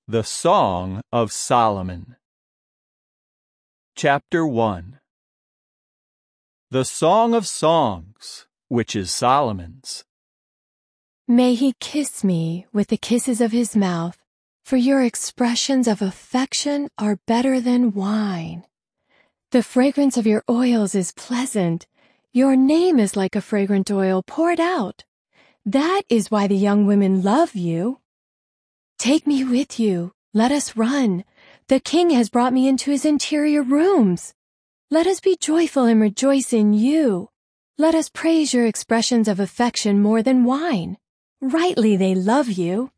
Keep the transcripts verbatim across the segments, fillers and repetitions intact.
The Song of Solomon. Chapter one. The Song of Songs, which is Solomon's. May he kiss me with the kisses of his mouth, for your expressions of affection are better than wine. The fragrance of your oils is pleasant. Your name is like a fragrant oil poured out. That is why the young women love you. Take me with you. Let us run. The king has brought me into his interior rooms. Let us be joyful and rejoice in you. Let us praise your expressions of affection more than wine. Rightly they love you.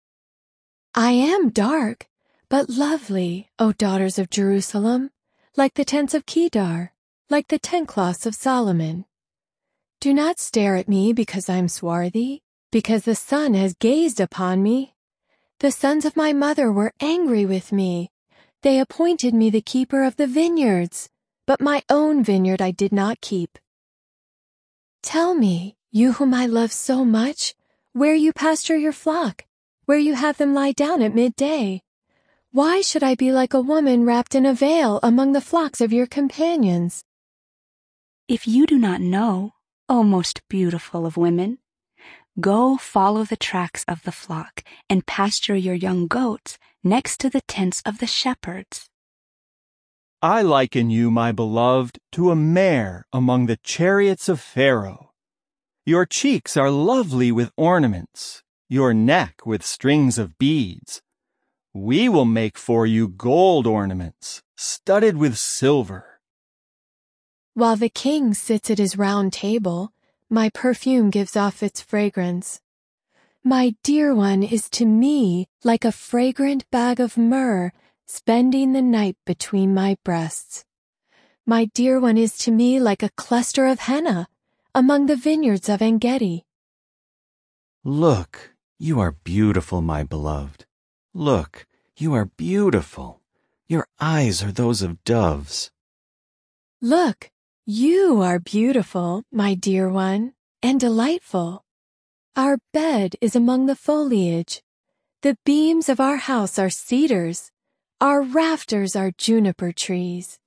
I am dark, but lovely, O daughters of Jerusalem, like the tents of Kedar, like the tent cloths of Solomon. Do not stare at me because I am swarthy, because the sun has gazed upon me. The sons of my mother were angry with me. They appointed me the keeper of the vineyards, but my own vineyard I did not keep. Tell me, you whom I love so much, where you pasture your flock, where you have them lie down at midday. Why should I be like a woman wrapped in a veil among the flocks of your companions? If you do not know, O most beautiful of women, go follow the tracks of the flock and pasture your young goats next to the tents of the shepherds. I liken you, my beloved, to a mare among the chariots of Pharaoh. Your cheeks are lovely with ornaments, your neck with strings of beads. We will make for you gold ornaments, studded with silver. While the king sits at his round table, my perfume gives off its fragrance. My dear one is to me like a fragrant bag of myrrh spending the night between my breasts. My dear one is to me like a cluster of henna among the vineyards of En-gedi. Look, you are beautiful, my beloved. Look, you are beautiful. Your eyes are those of doves. Look, you are beautiful, my dear one, and delightful. Our bed is among the foliage. The beams of our house are cedars. Our rafters are juniper trees.